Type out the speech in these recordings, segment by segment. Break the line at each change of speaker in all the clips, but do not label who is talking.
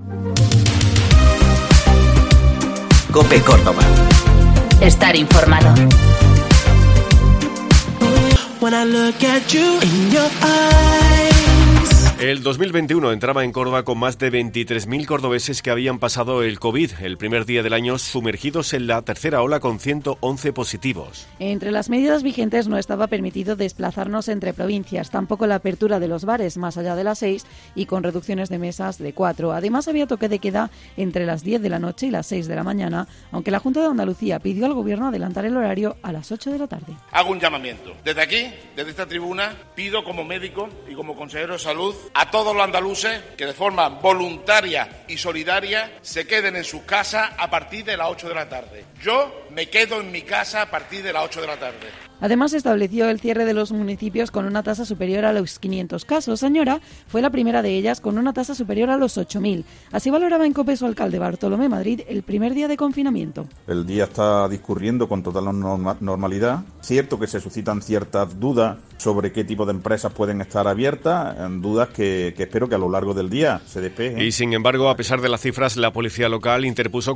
COPE Córdoba.
Estar informado.
El 2021 entraba en Córdoba con más de 23.000 cordobeses que habían pasado el COVID, el primer día del año sumergidos en la tercera ola con 111 positivos.
Entre las medidas vigentes no estaba permitido desplazarnos entre provincias, tampoco la apertura de los bares más allá de las 6 y con reducciones de mesas de 4. Además había toque de queda entre las 10 de la noche y las 6 de la mañana, aunque la Junta de Andalucía pidió al Gobierno adelantar el horario a las 8 de la tarde.
Hago un llamamiento. Desde aquí, desde esta tribuna, pido como médico y como consejero de salud a todos los andaluces que de forma voluntaria y solidaria se queden en sus casas a partir de las 8 de la tarde. Yo me quedo en mi casa a partir de las 8 de la tarde.
Además, estableció el cierre de los municipios con una tasa superior a los 500 casos. Añora fue la primera de ellas con una tasa superior a los 8.000. Así valoraba en COPE su alcalde Bartolomé Madrid el primer día de confinamiento.
El día está discurriendo con total normalidad. Cierto que se suscitan ciertas dudas sobre qué tipo de empresas pueden estar abiertas, dudas que espero que a lo largo del día se despejen.
Y sin embargo, a pesar de las cifras, la policía local interpuso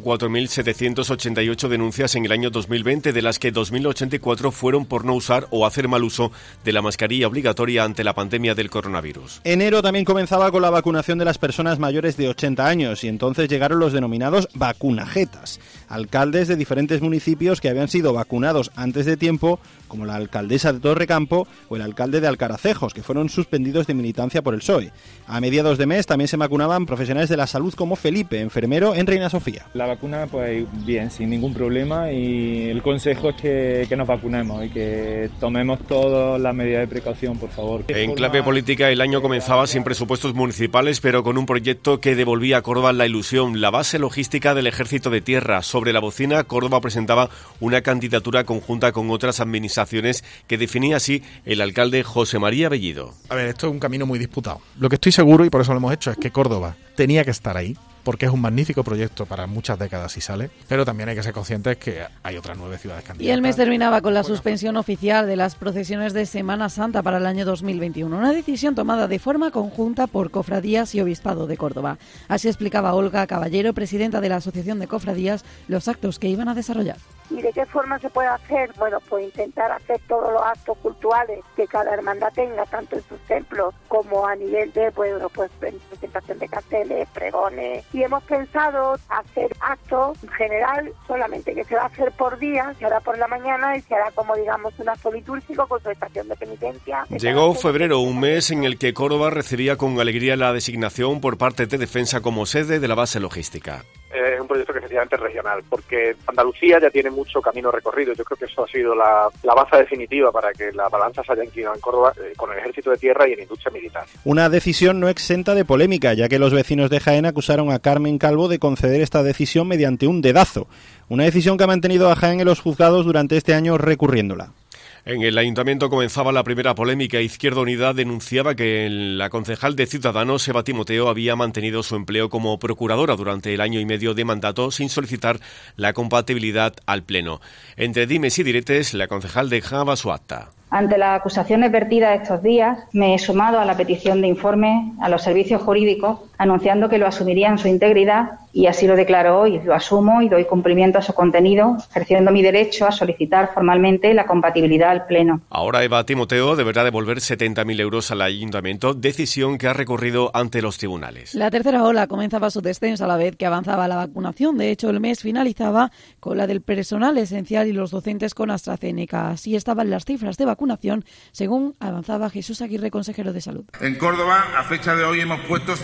4.788 denuncias en el año 2020, de las que 2.084 fueron por no usar o hacer mal uso de la mascarilla obligatoria ante la pandemia del coronavirus.
Enero también comenzaba con la vacunación de las personas mayores de 80 años y entonces llegaron los denominados vacunajetas, alcaldes de diferentes municipios que habían sido vacunados antes de tiempo, como la alcaldesa de Torrecampo o el alcalde de Alcaracejos, que fueron suspendidos de militancia por el PSOE. A mediados de mes también se vacunaban profesionales de la salud como Felipe, enfermero en Reina Sofía.
La vacuna, pues bien, sin ningún problema, y el consejo es que nos vacunemos y que tomemos todas las medidas de precaución, por favor.
En clave política, el año comenzaba sin presupuestos municipales, pero con un proyecto que devolvía a Córdoba la ilusión, la base logística del Ejército de Tierra. Sobre la bocina, Córdoba presentaba una candidatura conjunta con otras administraciones que definía así el alcalde José María Bellido.
A ver, esto es un camino muy disputado. Lo que estoy seguro, y por eso lo hemos hecho, es que Córdoba tenía que estar ahí, porque es un magnífico proyecto para muchas décadas si sale, pero también hay que ser conscientes que hay otras 9 ciudades candidatas.
Y el mes terminaba con la suspensión oficial de las procesiones de Semana Santa para el año 2021, una decisión tomada de forma conjunta por Cofradías y Obispado de Córdoba. Así explicaba Olga Caballero, presidenta de la Asociación de Cofradías, los actos que iban a desarrollar.
¿Y de qué forma se puede hacer? Bueno, pues intentar hacer todos los actos culturales que cada hermandad tenga, tanto en sus templos como a nivel de, bueno, pues presentación de carteles, pregones. Y hemos pensado hacer actos en general, solamente que se va a hacer por día, se hará por la mañana y se hará como, digamos, un acto litúrgico con su estación de penitencia.
Llegó febrero, un mes en el que Córdoba recibía con alegría la designación por parte de Defensa como sede de la base logística.
Es un proyecto que efectivamente es regional, porque Andalucía ya tiene mucho camino recorrido. Yo creo que eso ha sido la base definitiva para que la balanza se haya inclinado en Córdoba con el Ejército de Tierra y en industria militar.
Una decisión no exenta de polémica, ya que los vecinos de Jaén acusaron a Carmen Calvo de conceder esta decisión mediante un dedazo. Una decisión que ha mantenido a Jaén en los juzgados durante este año recurriéndola.
En el Ayuntamiento comenzaba la primera polémica. Izquierda Unida denunciaba que la concejal de Ciudadanos, Eva Timoteo, había mantenido su empleo como procuradora durante el año y medio de mandato sin solicitar la compatibilidad al Pleno. Entre dimes y diretes, la concejal dejaba su acta.
Ante las acusaciones vertidas estos días, me he sumado a la petición de informe a los servicios jurídicos, anunciando que lo asumiría en su integridad, y así lo declaro hoy. Lo asumo y doy cumplimiento a su contenido, ejerciendo mi derecho a solicitar formalmente la compatibilidad al Pleno.
Ahora Eva Timoteo deberá devolver 70.000 euros al Ayuntamiento, decisión que ha recurrido ante los tribunales.
La tercera ola comenzaba su descenso a la vez que avanzaba la vacunación. De hecho, el mes finalizaba con la del personal esencial y los docentes con AstraZeneca. Así estaban las cifras de vacunación, según avanzaba Jesús Aguirre, consejero de Salud.
En Córdoba, a fecha de hoy, hemos puesto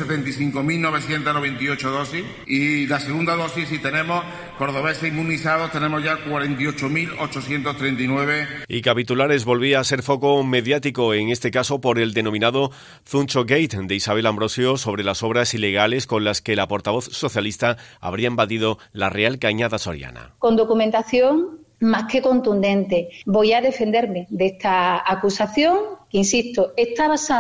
75.998 dosis y la segunda dosis, si tenemos cordobeses inmunizados, tenemos ya 48.839.
Y Capitulares volvía a ser foco mediático, en este caso por el denominado Zuncho Gate de Isabel Ambrosio, sobre las obras ilegales con las que la portavoz socialista habría invadido la Real Cañada Soriana.
Con documentación más que contundente. Voy a defenderme de esta acusación, que, insisto, está basado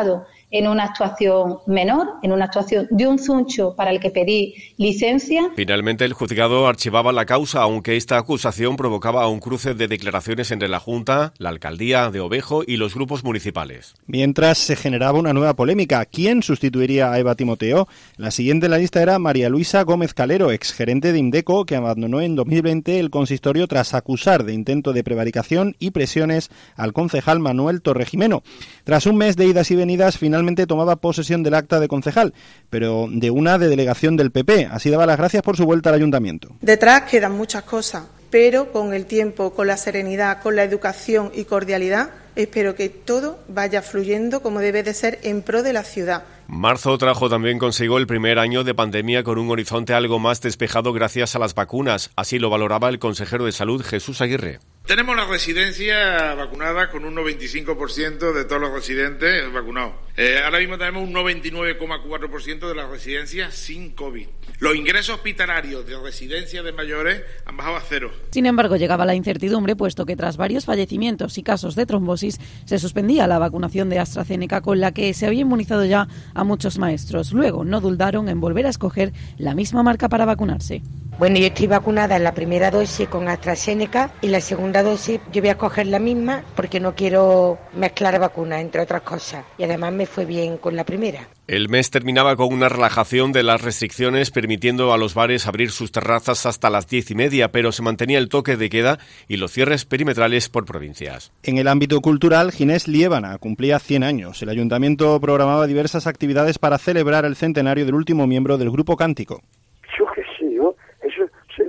en una actuación menor, en una actuación de un zuncho para el que pedí licencia.
Finalmente, el juzgado archivaba la causa, aunque esta acusación provocaba un cruce de declaraciones entre la Junta, la Alcaldía de Ovejo y los grupos municipales.
Mientras se generaba una nueva polémica. ¿Quién sustituiría a Eva Timoteo? La siguiente en la lista era María Luisa Gómez Calero, exgerente de Indeco, que abandonó en 2020 el consistorio tras acusar de intento de prevaricación y presiones al concejal Manuel Torregimeno. Tras un mes de idas y venidas, finalmente tomaba posesión del acta de concejal, pero de una de delegación del PP. Así daba las gracias por su vuelta al ayuntamiento.
Detrás quedan muchas cosas, pero con el tiempo, con la serenidad, con la educación y cordialidad, espero que todo vaya fluyendo como debe de ser en pro de la ciudad.
Marzo trajo también consigo el primer año de pandemia con un horizonte algo más despejado gracias a las vacunas. Así lo valoraba el consejero de Salud, Jesús Aguirre.
Tenemos la residencia vacunada con un 95% de todos los residentes vacunados. Ahora mismo tenemos un 99,4% de las residencias sin COVID. Los ingresos hospitalarios de residencias de mayores han bajado a 0.
Sin embargo, llegaba la incertidumbre, puesto que tras varios fallecimientos y casos de trombosis, se suspendía la vacunación de AstraZeneca, con la que se había inmunizado ya a muchos maestros. Luego no dudaron en volver a escoger la misma marca para vacunarse.
Bueno, yo estoy vacunada en la primera dosis con AstraZeneca y la segunda dosis yo voy a coger la misma porque no quiero mezclar vacunas, entre otras cosas. Y además me fue bien con la primera.
El mes terminaba con una relajación de las restricciones, permitiendo a los bares abrir sus terrazas hasta las 10:30, pero se mantenía el toque de queda y los cierres perimetrales por provincias.
En el ámbito cultural, Ginés Liébana cumplía 100 años. El ayuntamiento programaba diversas actividades para celebrar el centenario del último miembro del grupo Cántico.
Yo qué sé, eso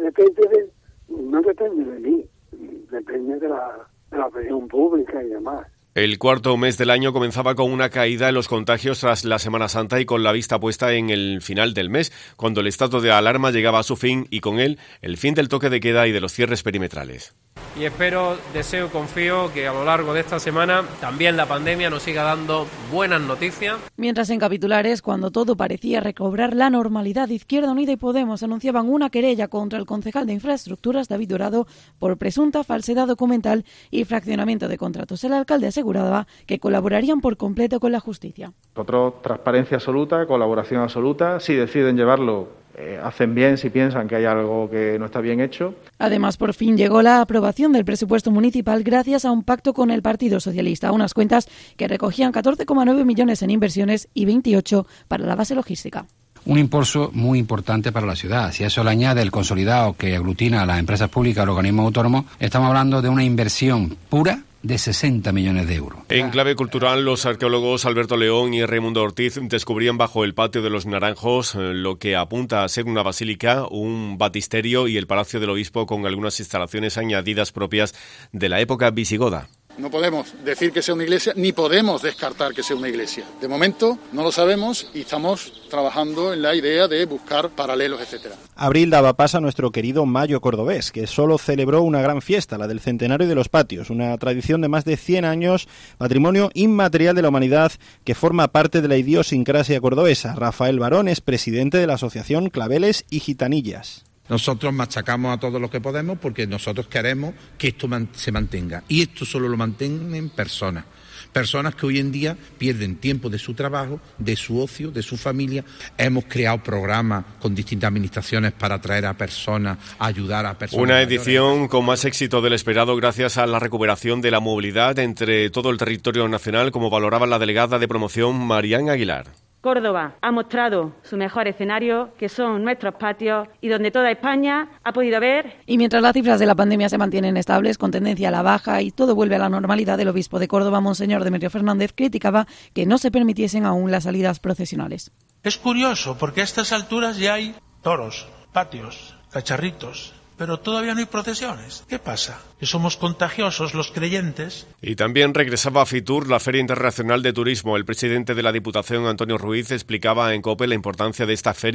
no depende de mí, depende de la opinión pública y demás.
El cuarto mes del año comenzaba con una caída en los contagios tras la Semana Santa y con la vista puesta en el final del mes, cuando el estado de alarma llegaba a su fin y con él el fin del toque de queda y de los cierres perimetrales.
Y espero, deseo y confío que a lo largo de esta semana también la pandemia nos siga dando buenas noticias.
Mientras en capitulares, cuando todo parecía recobrar la normalidad, Izquierda Unida y Podemos anunciaban una querella contra el concejal de Infraestructuras, David Dorado, por presunta falsedad documental y fraccionamiento de contratos. El alcalde aseguraba que colaborarían por completo con la justicia.
Nosotros, transparencia absoluta, colaboración absoluta. Si deciden llevarlo, hacen bien si piensan que hay algo que no está bien hecho.
Además, por fin llegó la aprobación del presupuesto municipal gracias a un pacto con el Partido Socialista, unas cuentas que recogían 14,9 millones en inversiones y 28 para la base logística.
Un impulso muy importante para la ciudad. Si a eso le añade el consolidado que aglutina a las empresas públicas, los organismos autónomos, estamos hablando de una inversión pura de 60 millones de euros.
En clave cultural, los arqueólogos Alberto León y Raimundo Ortiz descubrían bajo el patio de los Naranjos lo que apunta a ser una basílica, un baptisterio y el Palacio del Obispo con algunas instalaciones añadidas propias de la época visigoda.
No podemos decir que sea una iglesia, ni podemos descartar que sea una iglesia. De momento no lo sabemos y estamos trabajando en la idea de buscar paralelos, etcétera.
Abril daba paso a nuestro querido Mayo cordobés, que solo celebró una gran fiesta, la del centenario de los patios, una tradición de más de 100 años, patrimonio inmaterial de la humanidad que forma parte de la idiosincrasia cordobesa. Rafael Barón es presidente de la asociación Claveles y Gitanillas.
Nosotros machacamos a todo lo que podemos porque nosotros queremos que esto se mantenga. Y esto solo lo mantienen personas. Personas que hoy en día pierden tiempo de su trabajo, de su ocio, de su familia. Hemos creado programas con distintas administraciones para atraer a personas, ayudar a personas.
Una edición con más éxito del esperado gracias a la recuperación de la movilidad entre todo el territorio nacional, como valoraba la delegada de promoción Marián Aguilar.
Córdoba ha mostrado su mejor escenario, que son nuestros patios, y donde toda España ha podido ver.
Y mientras las cifras de la pandemia se mantienen estables, con tendencia a la baja y todo vuelve a la normalidad, el obispo de Córdoba, Monseñor Demetrio Fernández, criticaba que no se permitiesen aún las salidas procesionales.
Es curioso, porque a estas alturas ya hay toros, patios, cacharritos, pero todavía no hay procesiones. ¿Qué pasa? ¿Que somos contagiosos los creyentes?
Y también regresaba a Fitur, la Feria Internacional de Turismo. El presidente de la Diputación, Antonio Ruiz, explicaba en COPE la importancia de esta feria.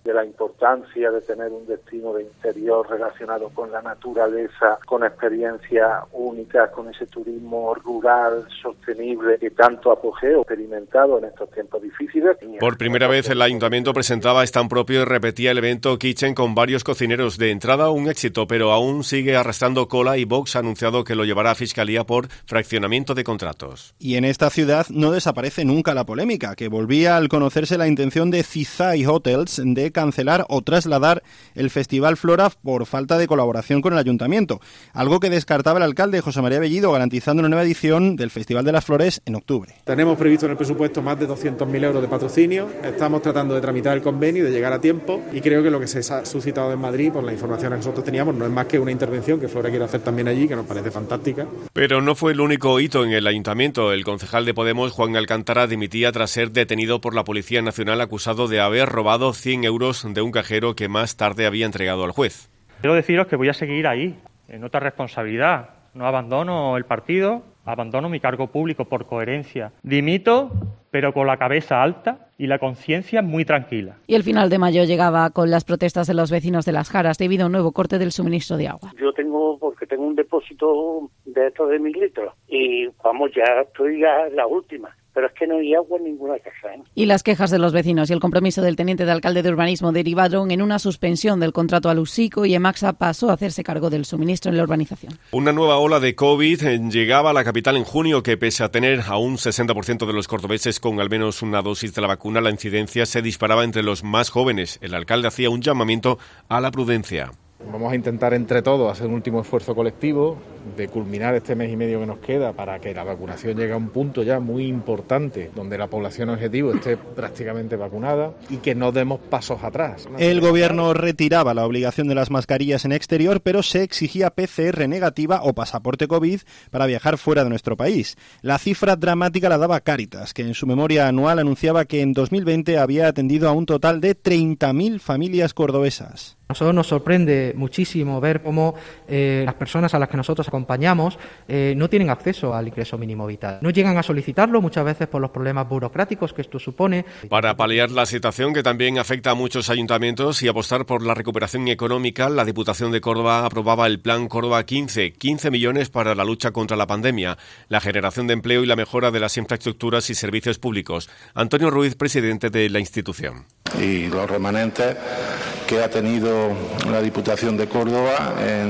de la importancia de tener un destino de interior relacionado con la naturaleza, con experiencias únicas, con ese turismo rural sostenible que tanto apogeo experimentado en estos tiempos difíciles.
Por primera vez el Ayuntamiento presentaba stand propio y repetía el evento Kitchen con varios cocineros. De entrada un éxito, pero aún sigue arrastrando cola y Vox ha anunciado que lo llevará a Fiscalía por fraccionamiento de contratos.
Y en esta ciudad no desaparece nunca la polémica, que volvía al conocerse la intención de Cizay Hotels de cancelar o trasladar el Festival Flora por falta de colaboración con el Ayuntamiento, algo que descartaba el alcalde José María Bellido, garantizando una nueva edición del Festival de las Flores en octubre.
Tenemos previsto en el presupuesto más de 200.000 euros de patrocinio, estamos tratando de tramitar el convenio y de llegar a tiempo, y creo que lo que se ha suscitado en Madrid, por la información que nosotros teníamos, no es más que una intervención que Flora quiere hacer también allí, que nos parece fantástica.
Pero no fue el único hito en el Ayuntamiento. El concejal de Podemos, Juan Alcántara, dimitía tras ser detenido por la Policía Nacional acusado de haber robado 100 euros de un cajero que más tarde había entregado al juez.
Quiero deciros que voy a seguir ahí, en otra responsabilidad. No abandono el partido, abandono mi cargo público por coherencia. Dimito, pero con la cabeza alta y la conciencia muy tranquila.
Y el final de mayo llegaba con las protestas de los vecinos de Las Jaras debido a un nuevo corte del suministro de agua.
Yo tengo un depósito de estos de 1.000 litros y vamos, ya estoy la última. Pero es que no hay agua en ninguna casa, ¿eh?
Y las quejas de los vecinos y el compromiso del teniente de alcalde de urbanismo derivaron en una suspensión del contrato a Lusico y Emaxa pasó a hacerse cargo del suministro en la urbanización.
Una nueva ola de COVID llegaba a la capital en junio que, pese a tener a un 60% de los cordobeses con al menos una dosis de la vacuna, la incidencia se disparaba entre los más jóvenes. El alcalde hacía un llamamiento a la prudencia.
Vamos a intentar entre todos hacer un último esfuerzo colectivo de culminar este mes y medio que nos queda para que la vacunación llegue a un punto ya muy importante donde la población objetivo esté prácticamente vacunada y que no demos pasos atrás.
El gobierno retiraba la obligación de las mascarillas en exterior, pero se exigía PCR negativa o pasaporte COVID para viajar fuera de nuestro país. La cifra dramática la daba Cáritas, que en su memoria anual anunciaba que en 2020 había atendido a un total de 30.000 familias cordobesas.
A nosotros nos sorprende muchísimo ver cómo las personas a las que nosotros acompañamos no tienen acceso al ingreso mínimo vital. No llegan a solicitarlo muchas veces por los problemas burocráticos que esto supone.
Para paliar la situación que también afecta a muchos ayuntamientos y apostar por la recuperación económica, la Diputación de Córdoba aprobaba el Plan Córdoba 15 millones para la lucha contra la pandemia, la generación de empleo y la mejora de las infraestructuras y servicios públicos. Antonio Ruiz, presidente de la institución.
Y los remanentes que ha tenido la Diputación de Córdoba en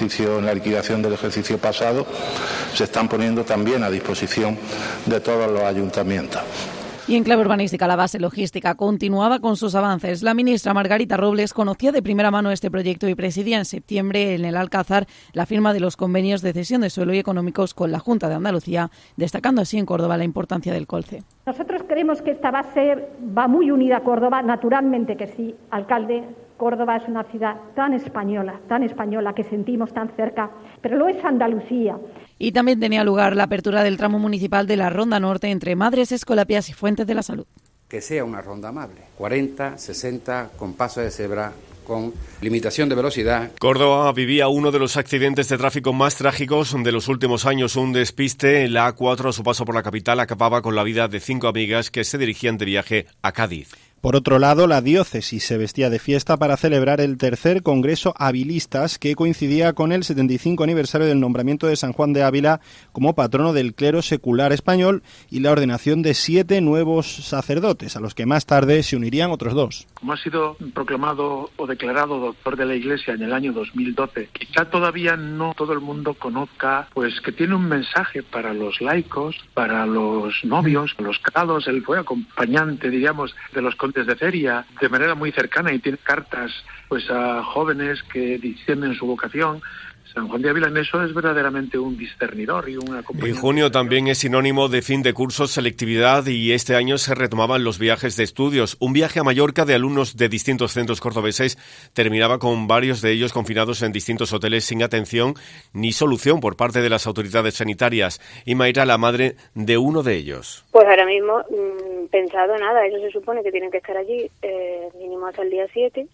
la liquidación del ejercicio pasado se están poniendo también a disposición de todos los ayuntamientos.
Y en clave urbanística, la base logística continuaba con sus avances. La ministra Margarita Robles conocía de primera mano este proyecto y presidía en septiembre en el Alcázar la firma de los convenios de cesión de suelo y económicos con la Junta de Andalucía, destacando así en Córdoba la importancia del colce.
Nosotros creemos que esta base va muy unida a Córdoba, naturalmente que sí, alcalde. Córdoba es una ciudad tan española que sentimos tan cerca, pero lo es Andalucía.
Y también tenía lugar la apertura del tramo municipal de la Ronda Norte entre Madres, Escolapias y Fuentes de la Salud.
Que sea una ronda amable, 40, 60, con paso de cebra, con limitación de velocidad.
Córdoba vivía uno de los accidentes de tráfico más trágicos de los últimos años. Un despiste en la A4 a su paso por la capital acababa con la vida de 5 amigas que se dirigían de viaje a Cádiz.
Por otro lado, la diócesis se vestía de fiesta para celebrar el tercer Congreso Abilistas, que coincidía con el 75 aniversario del nombramiento de San Juan de Ávila como patrono del clero secular español y la ordenación de 7 nuevos sacerdotes, a los que más tarde se unirían otros 2.
Como ha sido proclamado o declarado doctor de la Iglesia en el año 2012, quizá todavía no todo el mundo conozca pues que tiene un mensaje para los laicos, para los novios, los casados. Él fue acompañante, diríamos, de los condes de feria de manera muy cercana y tiene cartas pues a jóvenes que disciernen su vocación. San Juan de Ávila en eso es verdaderamente un discernidor y un acompañante.
En junio también es sinónimo de fin de curso, selectividad, y este año se retomaban los viajes de estudios. Un viaje a Mallorca de alumnos de distintos centros cordobeses terminaba con varios de ellos confinados en distintos hoteles sin atención ni solución por parte de las autoridades sanitarias. Y Mayra, la madre de uno de ellos.
Pues ahora mismo pensado nada, ellos se supone que tienen que estar allí mínimo hasta el día 7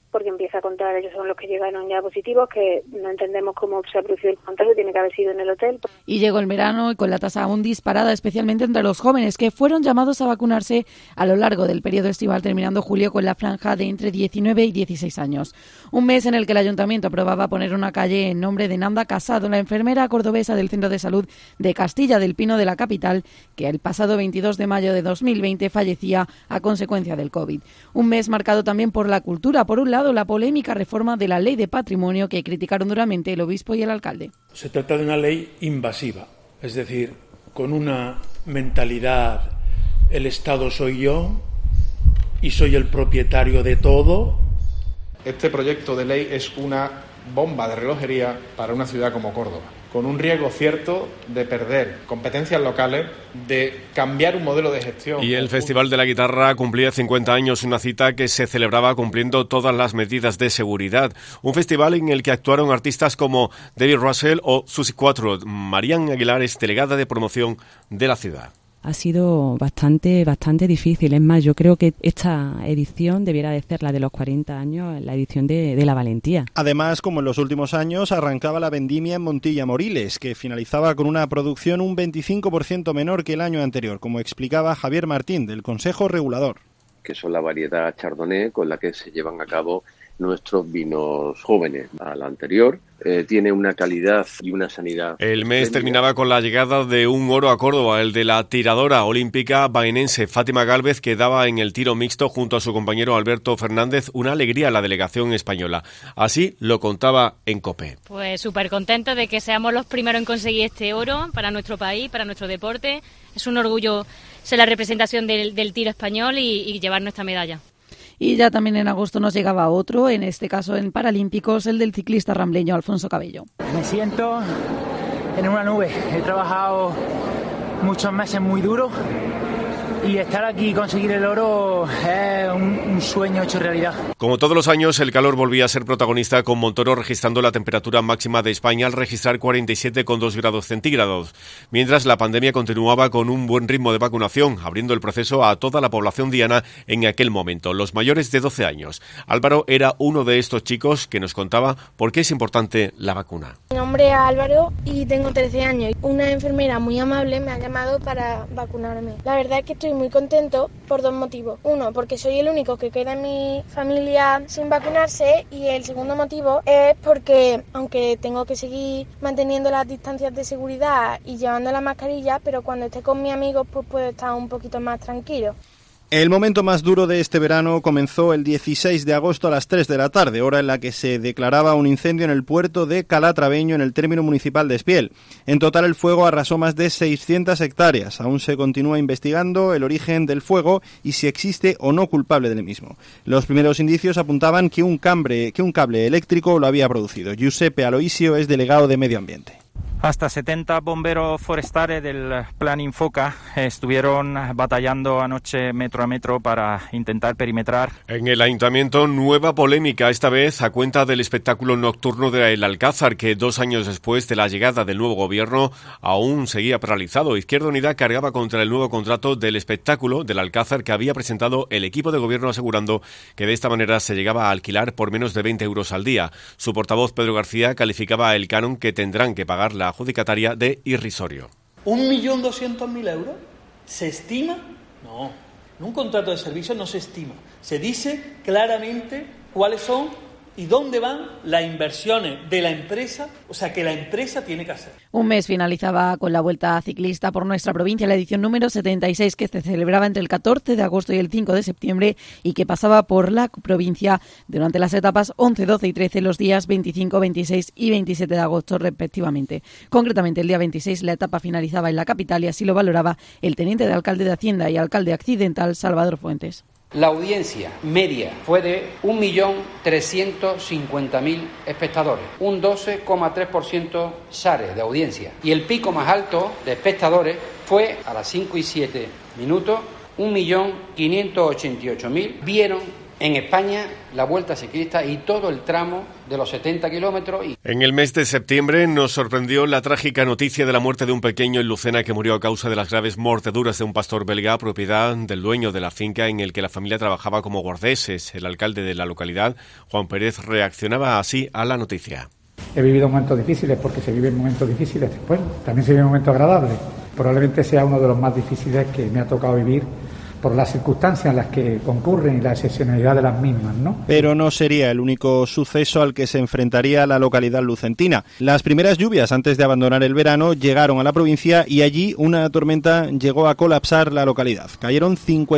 porque empieza a contar, ellos son los que llegaron ya positivos, que no entendemos cómo se ha producido el contagio, tiene que haber sido en el hotel.
Y llegó el verano y con la tasa aún disparada, especialmente entre los jóvenes, que fueron llamados a vacunarse a lo largo del periodo estival, terminando julio con la franja de entre 19 y 16 años. Un mes en el que el Ayuntamiento aprobaba poner una calle en nombre de Nanda Casado, la enfermera cordobesa del Centro de Salud de Castilla del Pino de la capital, que el pasado 22 de mayo de 2020 fallecía a consecuencia del COVID. Un mes marcado también por la cultura. Por un lado, la polémica reforma de la Ley de Patrimonio que criticaron duramente el obispo y el alcalde.
Se trata de una ley invasiva, es decir, con una mentalidad, el Estado soy yo y soy el propietario de todo.
Este proyecto de ley es una bomba de relojería para una ciudad como Córdoba, con un riesgo cierto de perder competencias locales, de cambiar un modelo de gestión.
Y el Festival de la Guitarra cumplía 50 años, una cita que se celebraba cumpliendo todas las medidas de seguridad. Un festival en el que actuaron artistas como David Russell o Susi Quatro. Marian Aguilar es delegada de promoción de la ciudad.
Ha sido bastante difícil. Es más, yo creo que esta edición debiera de ser la de los 40 años, la edición de la valentía.
Además, como en los últimos años, arrancaba la vendimia en Montilla Moriles, que finalizaba con una producción un 25% menor que el año anterior, como explicaba Javier Martín, del Consejo Regulador.
Que son la variedad Chardonnay con la que se llevan a cabo nuestros vinos jóvenes. A la anterior tiene una calidad y una sanidad.
El mes terminaba con la llegada de un oro a Córdoba, el de la tiradora olímpica baenense Fátima Gálvez, que daba en el tiro mixto junto a su compañero Alberto Fernández una alegría a la delegación española. Así lo contaba en COPE.
Pues súper contento de que seamos los primeros en conseguir este oro para nuestro país, para nuestro deporte. Es un orgullo ser la representación del tiro español y llevar nuestra medalla.
Y ya también en agosto nos llegaba otro, en este caso en Paralímpicos, el del ciclista rambleño Alfonso Cabello.
Me siento en una nube. He trabajado muchos meses muy duros y estar aquí y conseguir el oro es un sueño hecho realidad.
Como todos los años, el calor volvía a ser protagonista, con Montoro registrando la temperatura máxima de España al registrar 47,2 grados centígrados, mientras la pandemia continuaba con un buen ritmo de vacunación, abriendo el proceso a toda la población diana en aquel momento, los mayores de 12 años. Álvaro era uno de estos chicos que nos contaba por qué es importante la vacuna.
Mi nombre es Álvaro y tengo 13 años. Una enfermera muy amable me ha llamado para vacunarme. La verdad es que estoy muy contento por dos motivos. Uno, porque soy el único que queda en mi familia sin vacunarse, y el segundo motivo es porque, aunque tengo que seguir manteniendo las distancias de seguridad y llevando la mascarilla, pero cuando esté con mis amigos pues puedo estar un poquito más tranquilo.
El momento más duro de este verano comenzó el 16 de agosto a las 3 de la tarde, hora en la que se declaraba un incendio en el puerto de Calatraveño, en el término municipal de Espiel. En total, el fuego arrasó más de 600 hectáreas. Aún se continúa investigando el origen del fuego y si existe o no culpable del mismo. Los primeros indicios apuntaban que un cable eléctrico lo había producido. Giuseppe Aloisio es delegado de Medio Ambiente.
Hasta 70 bomberos forestales del Plan Infoca estuvieron batallando anoche metro a metro para intentar perimetrar.
En el Ayuntamiento, nueva polémica, esta vez a cuenta del espectáculo nocturno del Alcázar, que 2 años después de la llegada del nuevo gobierno aún seguía paralizado. Izquierda Unida cargaba contra el nuevo contrato del espectáculo del Alcázar que había presentado el equipo de gobierno, asegurando que de esta manera se llegaba a alquilar por menos de 20 euros al día. Su portavoz, Pedro García, calificaba el canon que tendrán que pagar la adjudicataria de irrisorio.
1.200.000 euros se estima, no, en un contrato de servicio no se estima, se dice claramente cuáles son y dónde van las inversiones de la empresa, o sea, que la empresa tiene que hacer.
Un mes finalizaba con la Vuelta Ciclista por nuestra provincia, la edición número 76, que se celebraba entre el 14 de agosto y el 5 de septiembre y que pasaba por la provincia durante las etapas 11, 12 y 13, los días 25, 26 y 27 de agosto respectivamente. Concretamente, el día 26 la etapa finalizaba en la capital y así lo valoraba el teniente de alcalde de Hacienda y alcalde accidental Salvador Fuentes.
La audiencia media fue de 1.350.000 espectadores, un 12,3% share de audiencia. Y el pico más alto de espectadores fue a las 5 y 7 minutos, 1.588.000 vieron en España la Vuelta Ciclista y todo el tramo de los 70 kilómetros.
En el mes de septiembre nos sorprendió la trágica noticia de la muerte de un pequeño en Lucena que murió a causa de las graves mordeduras de un pastor belga, propiedad del dueño de la finca en el que la familia trabajaba como guardeses. El alcalde de la localidad, Juan Pérez, reaccionaba así a la noticia.
He vivido momentos difíciles porque se viven momentos difíciles después, también se viven momentos agradables. Probablemente sea uno de los más difíciles que me ha tocado vivir por las circunstancias en las que concurren y la excepcionalidad de las mismas, ¿no?
Pero no sería el único suceso al que se enfrentaría la localidad lucentina. Las primeras lluvias antes de abandonar el verano llegaron a la provincia y allí una tormenta llegó a colapsar la localidad. Cayeron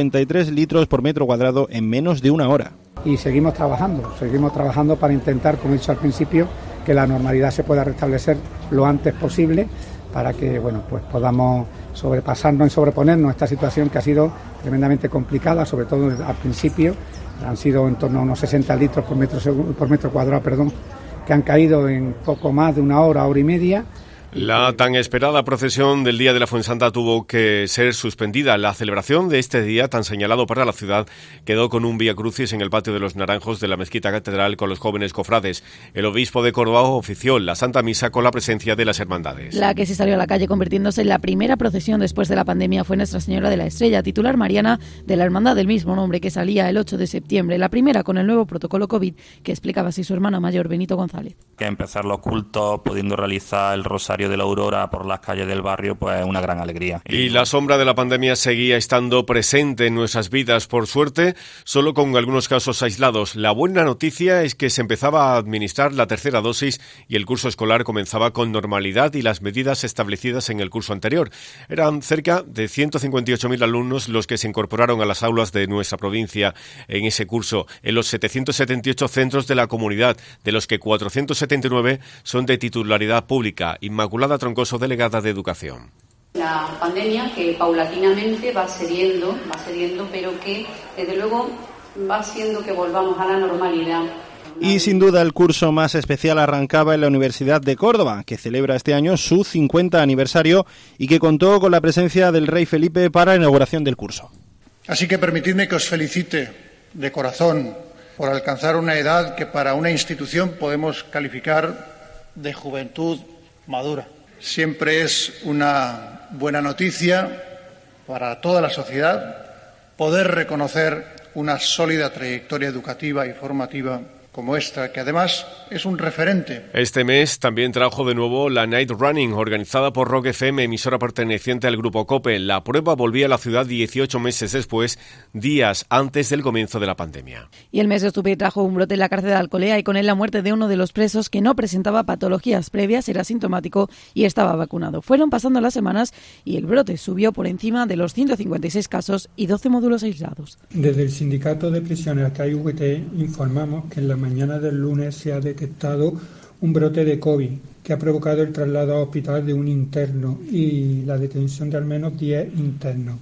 53 litros por metro cuadrado en menos de una hora.
Y seguimos trabajando para intentar, como he dicho al principio, que la normalidad se pueda restablecer lo antes posible para que pues podamos sobrepasarnos y sobreponernos a esta situación que ha sido tremendamente complicada, sobre todo al principio. Han sido en torno a unos 60 litros por metro cuadrado, que han caído en poco más de una hora y media.
La tan esperada procesión del Día de la Fuensanta tuvo que ser suspendida. La celebración de este día, tan señalado para la ciudad, quedó con un Vía Crucis en el patio de los Naranjos de la Mezquita Catedral con los jóvenes cofrades. El obispo de Córdoba ofició la Santa Misa con la presencia de las hermandades.
La que se salió a la calle convirtiéndose en la primera procesión después de la pandemia fue Nuestra Señora de la Estrella, titular mariana de la hermandad del mismo nombre, que salía el 8 de septiembre, la primera con el nuevo protocolo COVID, que explicaba así su hermana mayor, Benito González.
Que empezar los cultos pudiendo realizar el Rosario de la Aurora por las calles del barrio, pues una gran alegría.
Y la sombra de la pandemia seguía estando presente en nuestras vidas, por suerte, solo con algunos casos aislados. La buena noticia es que se empezaba a administrar la tercera dosis y el curso escolar comenzaba con normalidad y las medidas establecidas en el curso anterior. Eran cerca de 158.000 alumnos los que se incorporaron a las aulas de nuestra provincia en ese curso, en los 778 centros de la comunidad, de los que 479 son de titularidad pública. Inmaculada Troncoso, delegada de Educación.
La pandemia que paulatinamente va cediendo, pero que desde luego va haciendo que volvamos a la normalidad.
Y sin duda el curso más especial arrancaba en la Universidad de Córdoba, que celebra este año su 50 aniversario y que contó con la presencia del rey Felipe para la inauguración del curso.
Así que permitidme que os felicite de corazón por alcanzar una edad que para una institución podemos calificar de juventud madura. Siempre es una buena noticia para toda la sociedad poder reconocer una sólida trayectoria educativa y formativa como esta, que además es un referente.
Este mes también trajo de nuevo la Night Running, organizada por Rock FM, emisora perteneciente al grupo COPE. La prueba volvía a la ciudad 18 meses después, días antes del comienzo de la pandemia.
Y el mes de octubre trajo un brote en la cárcel de Alcolea y con él la muerte de uno de los presos que no presentaba patologías previas, era sintomático y estaba vacunado. Fueron pasando las semanas y el brote subió por encima de los 156 casos y 12 módulos aislados.
Desde el Sindicato de Prisioneros KIVT informamos que en la mañana del lunes se ha detectado un brote de COVID que ha provocado el traslado a hospital de un interno y la detención de al menos 10 internos.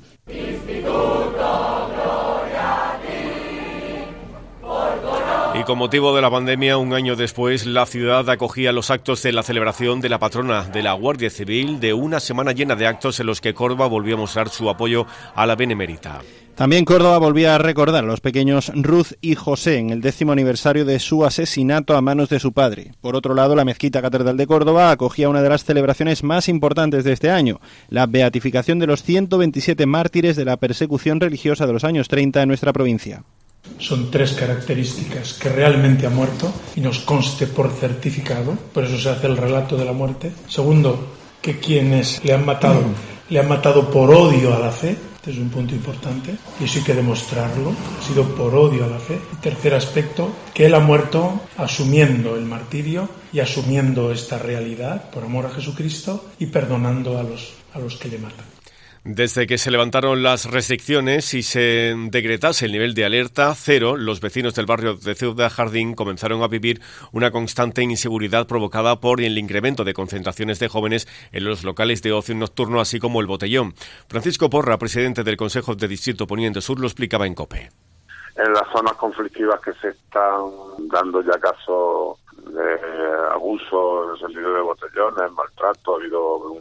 Y con motivo de la pandemia, un año después, la ciudad acogía los actos de la celebración de la patrona de la Guardia Civil, de una semana llena de actos en los que Córdoba volvió a mostrar su apoyo a la Benemérita.
También Córdoba volvía a recordar a los pequeños Ruth y José en el 10º aniversario de su asesinato a manos de su padre. Por otro lado, la Mezquita Catedral de Córdoba acogía una de las celebraciones más importantes de este año, la beatificación de los 127 mártires de la persecución religiosa de los años 30 en nuestra provincia.
Son 3 características: que realmente ha muerto y nos conste por certificado, por eso se hace el relato de la muerte. Segundo, que quienes le han matado por odio a la fe. Este es un punto importante y eso hay que demostrarlo, ha sido por odio a la fe. Y tercer aspecto, que él ha muerto asumiendo el martirio y asumiendo esta realidad por amor a Jesucristo y perdonando a los que le matan.
Desde que se levantaron las restricciones y se decretase el nivel de alerta 0, los vecinos del barrio de Ciudad Jardín comenzaron a vivir una constante inseguridad provocada por el incremento de concentraciones de jóvenes en los locales de ocio nocturno, así como el botellón. Francisco Porra, presidente del Consejo de Distrito Poniente Sur, lo explicaba en COPE.
En las zonas conflictivas que se están dando ya casos de abuso en el sentido de botellones, maltrato, ha habido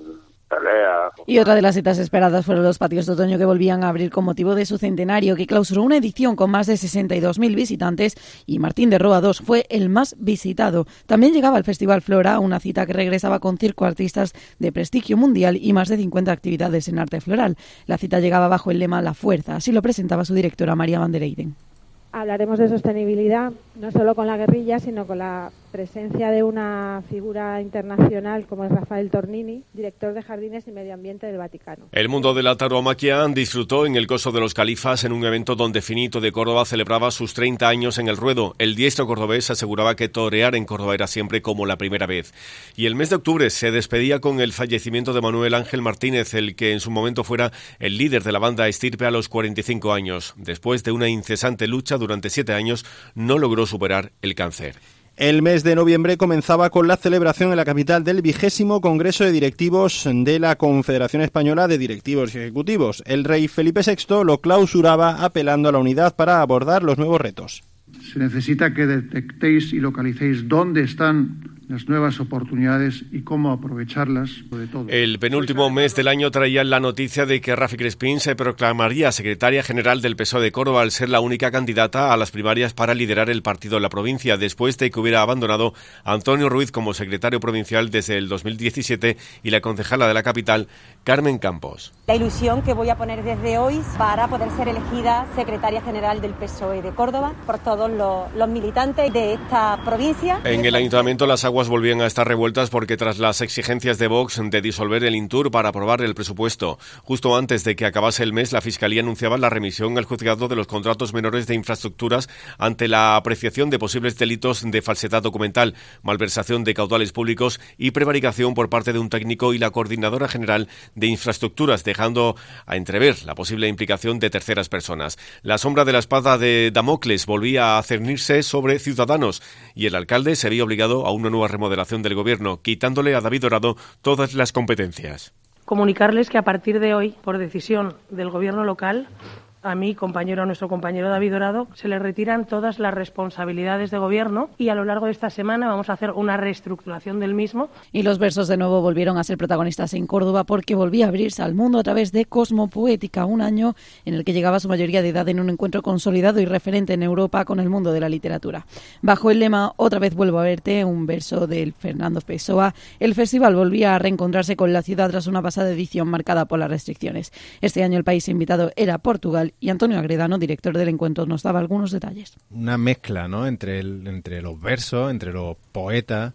peleas.
Y otra de las citas esperadas fueron los patios de otoño que volvían a abrir con motivo de su centenario, que clausuró una edición con más de 62.000 visitantes y Martín de Roa 2 fue el más visitado. También llegaba el Festival Flora, una cita que regresaba con circo artistas de prestigio mundial y más de 50 actividades en arte floral. La cita llegaba bajo el lema La Fuerza, así lo presentaba su directora María Van der Eyden.
Hablaremos de sostenibilidad, no solo con la guerrilla, sino con la presencia de una figura internacional como es Rafael Tornini, director de Jardines y Medio Ambiente del Vaticano.
El mundo de la tauromaquia disfrutó en el Coso de los Califas en un evento donde Finito de Córdoba celebraba sus 30 años en el ruedo. El diestro cordobés aseguraba que torear en Córdoba era siempre como la primera vez. Y el mes de octubre se despedía con el fallecimiento de Manuel Ángel Martínez, el que en su momento fuera el líder de la banda Estirpe a los 45 años. Después de una incesante lucha durante 7 años, no logró superar el cáncer.
El mes de noviembre comenzaba con la celebración en la capital del 20º Congreso de Directivos de la Confederación Española de Directivos y Ejecutivos. El rey Felipe VI lo clausuraba apelando a la unidad para abordar los nuevos retos.
Se necesita que detectéis y localicéis dónde están las nuevas oportunidades y cómo aprovecharlas, sobre todo.
El penúltimo mes del año traía la noticia de que Rafi Crespín se proclamaría secretaria general del PSOE de Córdoba al ser la única candidata a las primarias para liderar el partido en la provincia, después de que hubiera abandonado a Antonio Ruiz como secretario provincial desde el 2017 y la concejala de la capital, Carmen Campos.
La ilusión que voy a poner desde hoy para poder ser elegida secretaria general del PSOE de Córdoba por todos los militantes de esta provincia.
En el ayuntamiento las aguas volvían a estar revueltas porque tras las exigencias de Vox de disolver el Intur para aprobar el presupuesto, justo antes de que acabase el mes, la Fiscalía anunciaba la remisión al juzgado de los contratos menores de infraestructuras ante la apreciación de posibles delitos de falsedad documental, malversación de caudales públicos y prevaricación por parte de un técnico y la Coordinadora General de Infraestructuras, dejando a entrever la posible implicación de terceras personas. La sombra de la espada de Damocles volvía a cernirse sobre Ciudadanos y el alcalde se había obligado a una nueva remodelación del gobierno, quitándole a David Dorado todas las competencias.
Comunicarles que a partir de hoy, por decisión del gobierno local, a nuestro compañero David Dorado, se le retiran todas las responsabilidades de gobierno y a lo largo de esta semana vamos a hacer una reestructuración del mismo.
Y los versos de nuevo volvieron a ser protagonistas en Córdoba porque volvía a abrirse al mundo a través de Cosmopoética, un año en el que llegaba su mayoría de edad en un encuentro consolidado y referente en Europa con el mundo de la literatura. Bajo el lema Otra vez vuelvo a verte, un verso del Fernando Pessoa, el festival volvía a reencontrarse con la ciudad tras una pasada edición marcada por las restricciones. Este año el país invitado era Portugal y Antonio Agredano, director del encuentro, nos daba algunos detalles.
Una mezcla, ¿no?, entre los versos, entre los poetas.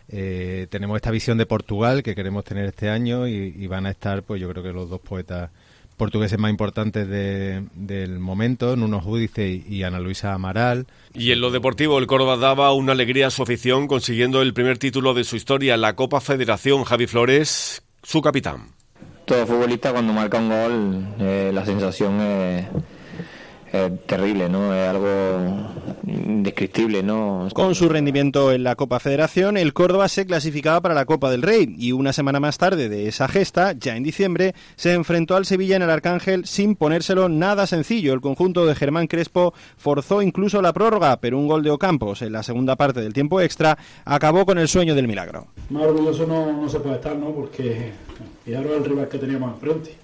Tenemos esta visión de Portugal que queremos tener este año y van a estar, pues yo creo que los dos poetas portugueses más importantes del momento, Nuno Júdice y Ana Luisa Amaral.
Y en lo deportivo, el Córdoba daba una alegría a su afición consiguiendo el primer título de su historia, la Copa Federación. Javi Flores, su capitán.
Todo futbolista cuando marca un gol, la sensación es terrible, ¿no? Es algo indescriptible, ¿no?
Con su rendimiento en la Copa Federación, el Córdoba se clasificaba para la Copa del Rey y una semana más tarde de esa gesta, ya en diciembre, se enfrentó al Sevilla en el Arcángel sin ponérselo nada sencillo. El conjunto de Germán Crespo forzó incluso la prórroga, pero un gol de Ocampos en la segunda parte del tiempo extra acabó con el sueño del milagro.
Más orgulloso no se puede estar, ¿no? Porque fijaros el rival que teníamos enfrente.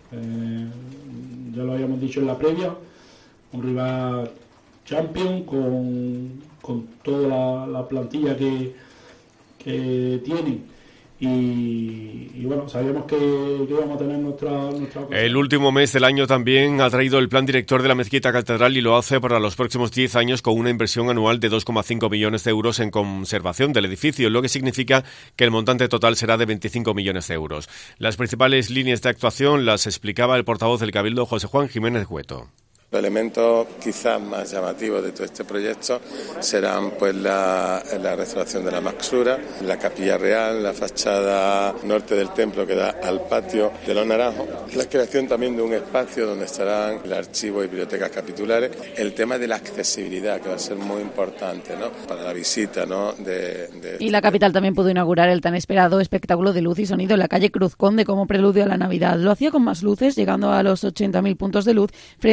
Ya lo habíamos dicho en la previa, un rival champion con toda la plantilla que tienen y bueno, sabíamos que íbamos a tener nuestra
El último mes del año también ha traído el plan director de la Mezquita Catedral y lo hace para los próximos 10 años con una inversión anual de 2,5 millones de euros en conservación del edificio, lo que significa que el montante total será de 25 millones de euros. Las principales líneas de actuación las explicaba el portavoz del Cabildo, José Juan Jiménez Cueto.
Los elementos quizás más llamativos de todo este proyecto serán pues la restauración de la Maxura, la Capilla Real, la fachada norte del templo que da al patio de los Naranjos, la creación también de un espacio donde estarán el archivo y bibliotecas capitulares, el tema de la accesibilidad que va a ser muy importante, ¿no?, para la visita, ¿no?,
Y la capital también pudo inaugurar el tan esperado espectáculo de luz y sonido en la calle Cruz Conde como preludio a la Navidad. Lo hacía con más luces, llegando a los 80.000 puntos de luz frente a las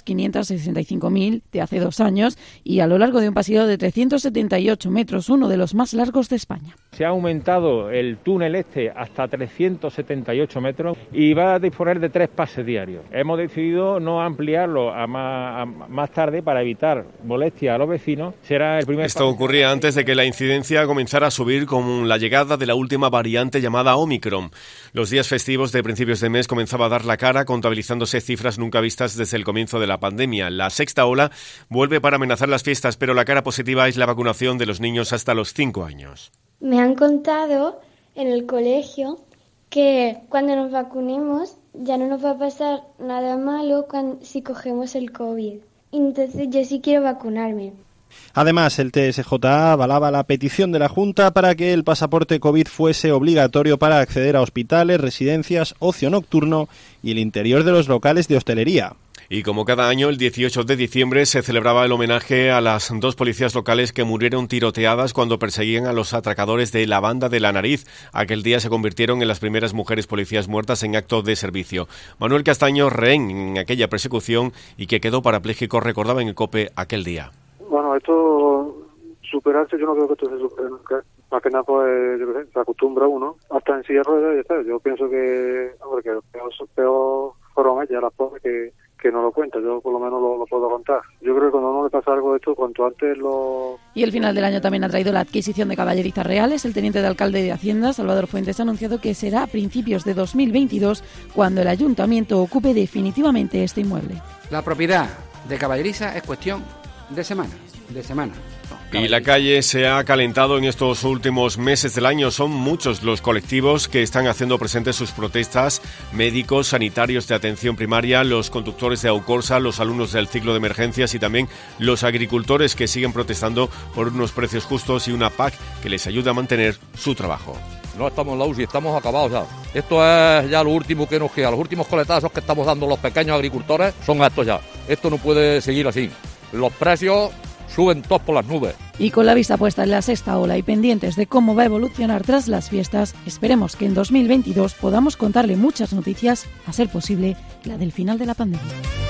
565.000 de hace 2 años y a lo largo de un pasillo de 378 metros, uno de los más largos de España.
Se ha aumentado el túnel hasta 378 metros y va a disponer de 3 pases diarios. Hemos decidido no ampliarlo a más tarde para evitar molestia a los vecinos. Será el primer.
Esto ocurría antes de que la incidencia comenzara a subir con la llegada de la última variante llamada Omicron. Los días festivos de principios de mes comenzaba a dar la cara, contabilizándose cifras nunca vistas desde el comienzo de la pandemia. La sexta ola vuelve para amenazar las fiestas, pero la cara positiva es la vacunación de los niños hasta los 5 años.
Me han contado en el colegio que cuando nos vacunemos ya no nos va a pasar nada malo si cogemos el COVID. Entonces yo sí quiero vacunarme.
Además, el TSJ avalaba la petición de la Junta para que el pasaporte COVID fuese obligatorio para acceder a hospitales, residencias, ocio nocturno y el interior de los locales de hostelería.
Y como cada año, el 18 de diciembre se celebraba el homenaje a las 2 policías locales que murieron tiroteadas cuando perseguían a los atracadores de la Banda de la Nariz. Aquel día se convirtieron en las primeras mujeres policías muertas en acto de servicio. Manuel Castaño, rehén en aquella persecución y que quedó parapléjico, recordaba en el COPE aquel día.
Bueno, esto superarse, yo no creo que esto se supere nunca. Más que nada, pues, yo qué sé, se acostumbra uno. Hasta en silla de ruedas, ya está. Yo pienso que peor fueron ellas, las pobres, que no lo cuenta. Yo por lo menos lo puedo contar. Yo creo que cuando a uno le pasa algo de esto, cuanto antes lo...
Y el final del año también ha traído la adquisición de caballerizas reales. El teniente de alcalde de Hacienda, Salvador Fuentes, ha anunciado que será a principios de 2022 cuando el ayuntamiento ocupe definitivamente este inmueble.
La propiedad de caballeriza es cuestión de semana.
Y la calle se ha calentado en estos últimos meses del año. Son muchos los colectivos que están haciendo presentes sus protestas: médicos, sanitarios de atención primaria, los conductores de Aucorsa, los alumnos del ciclo de emergencias y también los agricultores que siguen protestando por unos precios justos y una PAC que les ayude a mantener su trabajo.
No estamos en la UCI, estamos acabados ya. Esto es ya lo último que nos queda. Los últimos coletazos que estamos dando los pequeños agricultores son estos ya. Esto no puede seguir así. Los precios suben todos por las nubes.
Y con la vista puesta en la sexta ola y pendientes de cómo va a evolucionar tras las fiestas, esperemos que en 2022 podamos contarle muchas noticias, a ser posible la del final de la pandemia.